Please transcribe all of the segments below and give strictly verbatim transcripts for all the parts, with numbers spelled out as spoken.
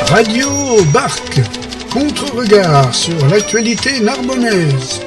Radio Barque, contre-regard sur l'actualité narbonnaise.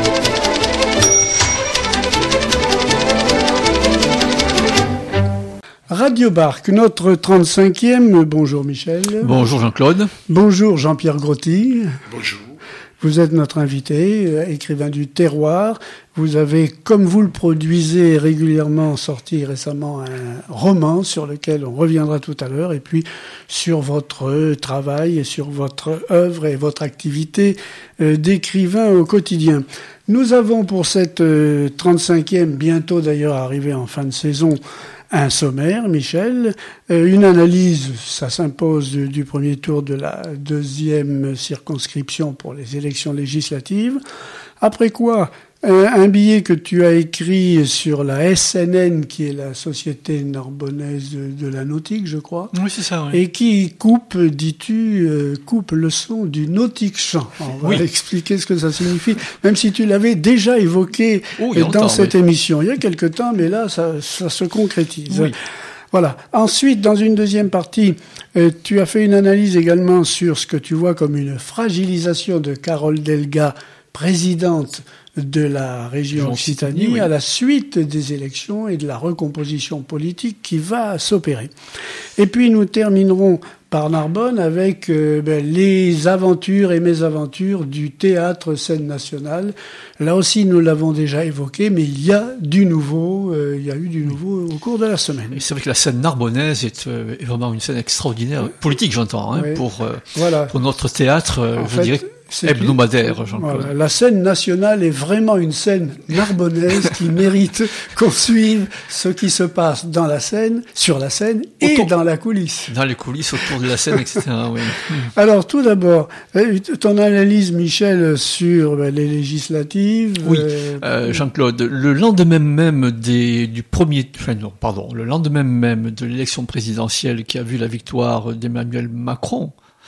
Radio Barque, notre trente-cinquième. Bonjour Michel. Bonjour Jean-Claude. Bonjour Jean-Pierre Grotti. Bonjour. Vous êtes notre invité, euh, écrivain du terroir. Vous avez, comme vous le produisez régulièrement, sorti récemment un roman sur lequel on reviendra tout à l'heure, et puis sur votre travail et sur votre œuvre et votre activité euh, d'écrivain au quotidien. Nous avons pour cette euh, trente-cinquième, bientôt d'ailleurs arrivée en fin de saison, un sommaire, Michel, euh, une analyse, ça s'impose du, du premier tour de la deuxième circonscription pour les élections législatives. Après quoi, euh, un billet que tu as écrit sur la S N N, qui est la Société Narbonnaise de, de la Nautique, je crois. Oui, c'est ça, oui. Et qui coupe, dis-tu, euh, coupe le son du nautique chant. On va oui. expliquer ce que ça signifie, même si tu l'avais déjà évoqué oh, dans longtemps, cette oui. émission. Il y a quelque temps, mais là, ça, ça se concrétise. Oui. Voilà. Ensuite, dans une deuxième partie, euh, tu as fait une analyse également sur ce que tu vois comme une fragilisation de Carole Delga, présidente de la région Occitanie, oui. à la suite des élections et de la recomposition politique qui va s'opérer. Et puis nous terminerons par Narbonne avec euh, ben, les aventures et mésaventures du théâtre scène nationale. Là aussi, nous l'avons déjà évoqué, mais il y a du nouveau, euh, il y a eu du nouveau au cours de la semaine. Et c'est vrai que la scène narbonnaise est, euh, est vraiment une scène extraordinaire, politique j'entends, hein, oui. pour, euh, voilà. pour notre théâtre, euh, je fait, dirais, hebdomadaire, Jean-Claude. Voilà. La scène nationale est vraiment une scène narbonnaise qui mérite qu'on suive ce qui se passe dans la scène, sur la scène et autour, dans la coulisse. Dans les coulisses, autour de la scène, et cetera. Oui. Alors, tout d'abord, ton analyse, Michel, sur ben, les législatives. Oui, euh, euh, Jean-Claude, le lendemain même des, du premier, enfin non, pardon, le lendemain même de l'élection présidentielle qui a vu la victoire d'Emmanuel Macron,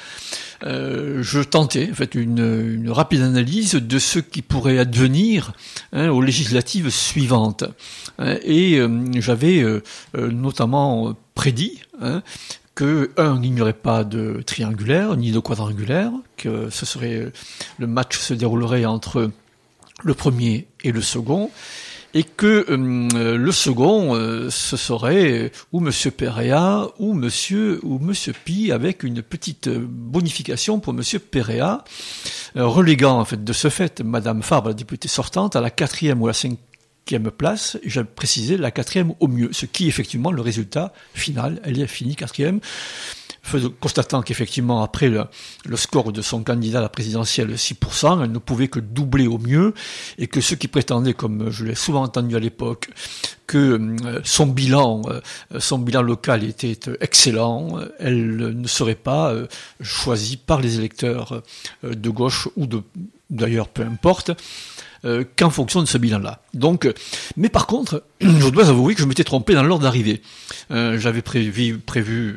Euh, je tentais en fait une, une rapide analyse de ce qui pourrait advenir hein, aux législatives suivantes. Hein, et euh, j'avais euh, notamment prédit hein, que un, il n'y aurait pas de triangulaire ni de quadrangulaire, que ce serait le match se déroulerait entre le premier et le second. Et que euh, le second, euh, ce serait ou Monsieur Péréa ou Monsieur ou Monsieur Pi, avec une petite bonification pour Monsieur Péréa, euh, reléguant en fait de ce fait Madame Fabre, la députée sortante, à la quatrième ou la cinquième place. Et j'ai précisé la quatrième au mieux, ce qui effectivement le résultat final, elle est finie quatrième. Constatant qu'effectivement, après le, le score de son candidat à la présidentielle, six pour cent, elle ne pouvait que doubler au mieux, et que ceux qui prétendaient, comme je l'ai souvent entendu à l'époque, que euh, son bilan, euh, son bilan local était excellent, elle ne serait pas euh, choisie par les électeurs euh, de gauche ou de, d'ailleurs, peu importe, Euh, qu'en fonction de ce bilan-là. Donc, euh, mais par contre, je dois avouer que je m'étais trompé dans l'ordre d'arrivée. Euh, j'avais prévu, prévu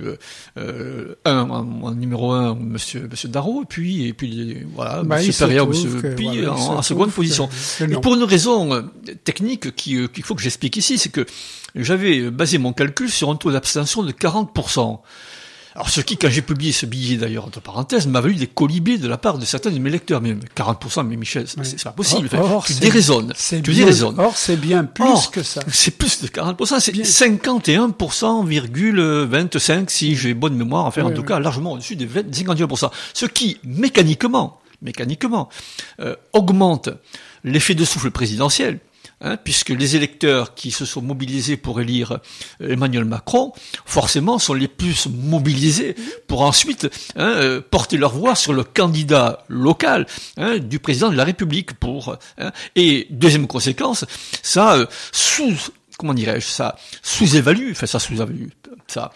euh, un en, en numéro un, Monsieur Monsieur Darro, et puis et puis voilà, bah, Monsieur Péréa ou Monsieur Pi voilà, en, en seconde position. Que, et pour une raison euh, technique qui, euh, qu'il faut que j'explique ici, c'est que j'avais basé mon calcul sur un taux d'abstention de quarante pour cent. Alors, ce qui, quand j'ai publié ce billet, d'ailleurs, entre parenthèses, m'a valu des colibés de la part de certains de mes lecteurs. Mais quarante pour cent, mais Michel, c'est, oui. c'est pas possible. Or, or, tu déraisonnes. Tu déraisonnes. Or, c'est bien plus or, que ça. C'est plus de quarante pour cent. C'est bien. cinquante et un pour cent, virgule vingt-cinq, si j'ai bonne mémoire. Enfin, oui, en tout oui. cas, largement au-dessus des vingt, cinquante et un pour cent. Ce qui, mécaniquement, mécaniquement, euh, augmente l'effet de souffle présidentiel. Hein, puisque les électeurs qui se sont mobilisés pour élire Emmanuel Macron, forcément, sont les plus mobilisés pour ensuite hein, euh, porter leur voix sur le candidat local hein, du président de la République. Pour hein, et deuxième conséquence, ça euh, sous comment dirais-je, ça sous-évalue, enfin ça sous-évalue, ça.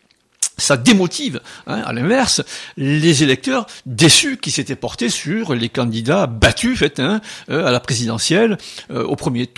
Ça démotive, hein, à l'inverse, les électeurs déçus qui s'étaient portés sur les candidats battus, fait, hein, euh, à la présidentielle euh, au premier tour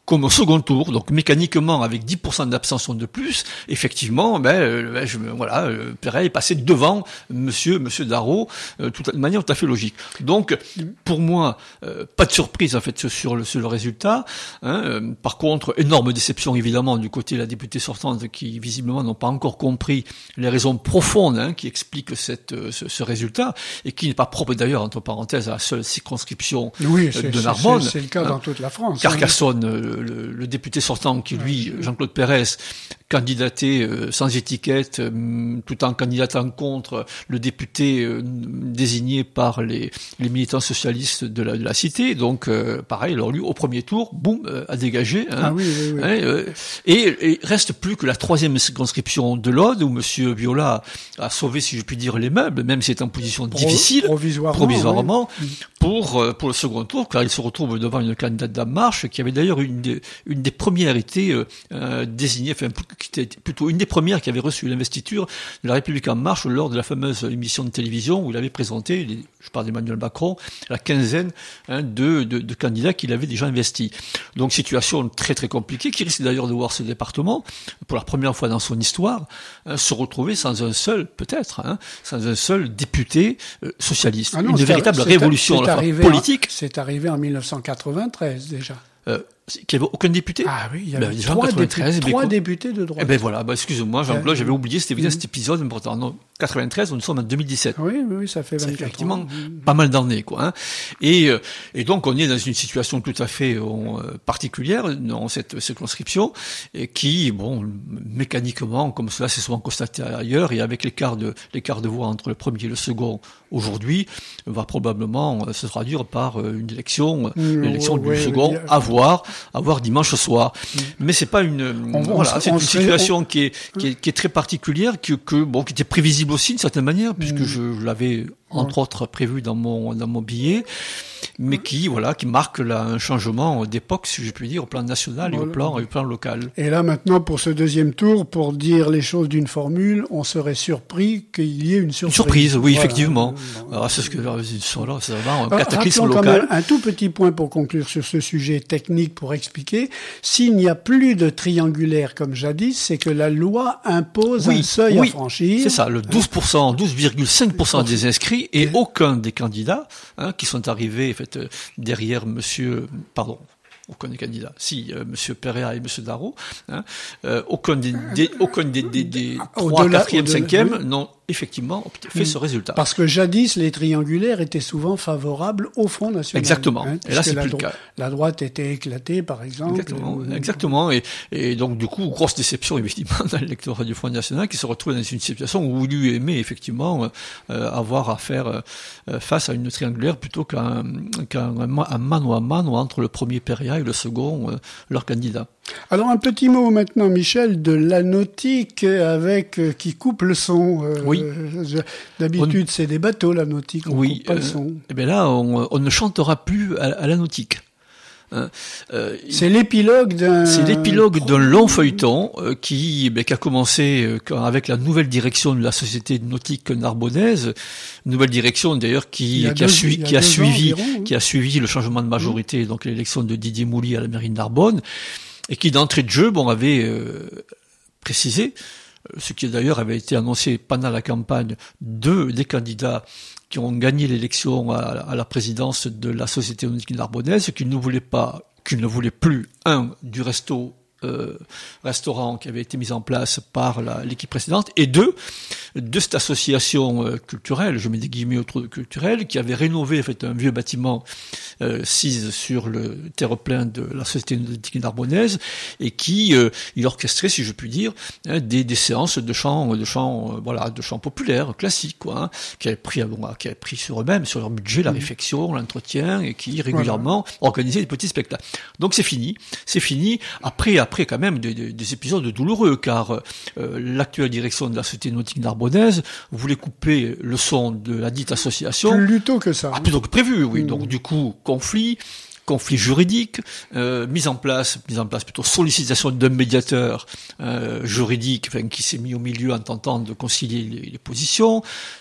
comme au second tour, donc mécaniquement avec dix pour cent d'abstention de plus, effectivement, ben, euh, je, voilà, euh, Perret est passé devant Monsieur Monsieur Darrot, euh, tout, de manière tout à fait logique. Donc, pour moi, euh, pas de surprise en fait sur le sur le résultat. Hein, euh, par contre, énorme déception évidemment du côté de la députée sortante qui visiblement n'ont pas encore compris les raisons profondes hein, qui expliquent cette ce, ce résultat et qui n'est pas propre d'ailleurs entre parenthèses à la seule circonscription oui, euh, de Narbonne. C'est, c'est le cas hein, dans toute la France. Carcassonne. Hein. Le, le député sortant qui, lui, Jean-Claude Pérez, candidaté euh, sans étiquette, euh, tout en candidatant contre le député euh, désigné par les, les militants socialistes de la, de la cité. Donc, euh, pareil, alors lui, au premier tour, boum, euh, a dégagé. Hein, ah oui, oui, oui. Hein, euh, et, et reste plus que la troisième circonscription de l'Aude, où Monsieur Viola a sauvé, si je puis dire, les meubles, même si c'est en position Pro, difficile, provisoirement, provisoirement oui. pour, pour le second tour, car il se retrouve devant une candidate d'En Marche, qui avait d'ailleurs une des, une des premières été euh, désignée, enfin, qui était plutôt une des premières qui avait reçu l'investiture de la République En Marche lors de la fameuse émission de télévision où il avait présenté, les, je parle d'Emmanuel Macron, la quinzaine hein, de, de, de candidats qu'il avait déjà investis. Donc situation très très compliquée, qui risque d'ailleurs de voir ce département, pour la première fois dans son histoire, hein, se retrouver sans un seul, peut-être, hein, sans un seul député euh, socialiste. Ah non, une véritable révolution à la fois politique. En, c'est arrivé en mille neuf cent quatre-vingt-treize déjà. Euh, qu'il n'y avait aucun député. Ah oui, il y avait ben, trois, députés, trois députés de droite. Eh ben voilà, bah, excuse-moi Jean-Claude, j'avais oublié c'était évidemment mmh. cet épisode important. Non, quatre-vingt-treize, nous sommes en deux mille dix-sept. Oui, oui, ça fait vingt-quatre ça fait effectivement ans. Pas mal d'années, quoi. Hein. Et, et donc on est dans une situation tout à fait euh, particulière dans cette circonscription, et qui, bon, mécaniquement, comme cela c'est souvent constaté ailleurs, et avec l'écart de l'écart de voix entre le premier et le second aujourd'hui, va probablement se traduire par une élection, mmh, l'élection ouais, du ouais, second, à voir. à voir dimanche soir. Mmh. Mais c'est pas une, on, voilà, on, c'est on une serait, situation on... qui est, qui est, qui est très particulière, que, que, bon, qui était prévisible aussi d'une certaine manière, puisque mmh. je, je l'avais, entre ouais. autres, prévu dans mon, dans mon billet, mais qui, voilà, qui marque là un changement d'époque, si je puis dire, au plan national voilà. et au plan, et au plan local. Et là, maintenant, pour ce deuxième tour, pour dire les choses d'une formule, on serait surpris qu'il y ait une surprise. Une surprise, oui, voilà. effectivement. Alors, c'est ce que, là, c'est vraiment un cataclysme local. Quand même un tout petit point pour conclure sur ce sujet technique, pour expliquer. S'il n'y a plus de triangulaire comme jadis, c'est que la loi impose oui, un seuil oui, à franchir. C'est ça, le douze pour cent, douze virgule cinq pour cent des inscrits et aucun des candidats hein, qui sont arrivés en fait, derrière monsieur, pardon, aucun des candidats, si, euh, monsieur Perea et monsieur Darrot, hein, euh, aucun des, des, aucun des, des, des trois, quatrième, cinquième oui. n'ont effectivement fait mmh. ce résultat. Parce que jadis, les triangulaires étaient souvent favorables au Front National. Exactement. Hein, et là, c'est la plus dro- le cas. La droite était éclatée, par exemple. Exactement. Euh, Exactement. Et, et donc, du coup, grosse déception, évidemment, dans l'électorat du Front National, qui se retrouve dans une situation où il eût aimé, effectivement, euh, avoir à faire euh, face à une triangulaire plutôt qu'un, qu'un un mano à mano entre le premier Perea et le second, euh, leur candidat. Alors, un petit mot maintenant, Michel, de la nautique avec, euh, qui coupe le son. Euh, oui. Je, d'habitude, on... c'est des bateaux, la nautique, on oui, coupe pas euh, le son. Eh bien là, on, on ne chantera plus à, à la nautique. Euh, c'est l'épilogue d'un. C'est l'épilogue d'un long feuilleton euh, qui, ben, qui a commencé euh, avec la nouvelle direction de la société nautique narbonnaise, nouvelle direction d'ailleurs qui, qui, deux, a, sui, qui a, a suivi, environ, qui a suivi le changement de majorité, mmh. donc l'élection de Didier Mouly à la mairie de Narbonne, et qui d'entrée de jeu, bon, avait euh, précisé, ce qui d'ailleurs avait été annoncé pendant la campagne, deux des candidats qui ont gagné l'élection à, à la présidence de la Société nautique narbonnaise, qui ne voulaient pas, qui ne voulaient plus, un, du resto, euh, restaurant qui avait été mis en place par la, l'équipe précédente, et deux, de cette association euh, culturelle, je mets des guillemets autour de culturelle, qui avait rénové en fait un vieux bâtiment euh, sise sur le terre-plein de la Société nautique narbonnaise, et qui euh, il orchestrait, si je puis dire, hein, des, des séances de chants, de chants, euh, voilà, de chants populaires, classiques, quoi, hein, qui avaient pris, bon, qui avaient pris sur eux-mêmes, sur leur budget, la mmh. réflexion, l'entretien, et qui régulièrement voilà. organisaient des petits spectacles. Donc c'est fini, c'est fini. Après, après quand même des, des, des épisodes douloureux, car euh, l'actuelle direction de la Société nautique narbonnaise voulait couper le son de la dite association. Plus tôt que ça. Ah, plus tôt que prévu, oui. Mmh. Donc du coup, conflit, conflit juridique, euh, mise en place, mise en place plutôt sollicitation d'un médiateur euh, juridique, enfin, qui s'est mis au milieu en tentant de concilier les, les positions.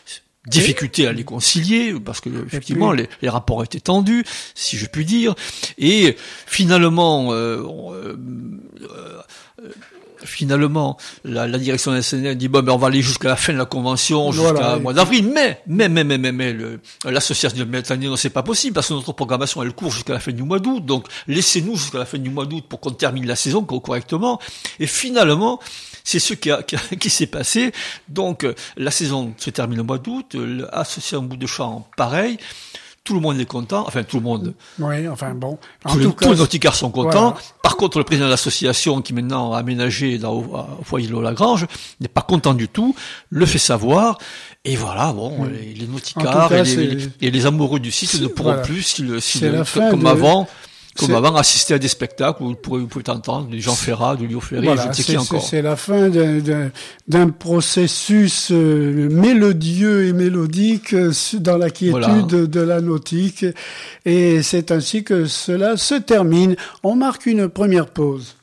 difficulté à les concilier, parce que effectivement puis... les, les rapports étaient tendus, si je puis dire, et finalement, euh, euh, euh, finalement, la, la direction de la S N L dit bon, ben on va aller jusqu'à la fin de la convention, jusqu'à voilà, mois d'avril, mais, mais, mais, mais, mais, mais le, l'association de médecins non, c'est pas possible, parce que notre programmation, elle court jusqu'à la fin du mois d'août, donc laissez-nous jusqu'à la fin du mois d'août pour qu'on termine la saison correctement, et finalement, c'est ce qui, a, qui, a, qui s'est passé, donc la saison se termine au mois d'août, l'association bout de champ, pareil, tout le monde est content, enfin tout le monde. Oui, enfin bon. En tous, tout les, cas, tous les nauticards sont contents. Voilà. Par contre, le président de l'association, qui maintenant a aménagé dans, au, au foyer de Lagrange, n'est pas content du tout, le fait savoir. Et voilà, bon, mmh. les, les nauticards cas, et, les, et les amoureux du site ne pourront voilà. plus, si le, si le, comme de... avant, comme c'est... avant, assister à des spectacles où vous pouvez, vous pouvez entendre des Jean Ferrat, du Léo Ferré, voilà, je ne sais c'est, qui encore. C'est la fin d'un, d'un, d'un processus euh, mélodieux et mélodique euh, dans la quiétude voilà. de, de la nautique. Et c'est ainsi que cela se termine. On marque une première pause.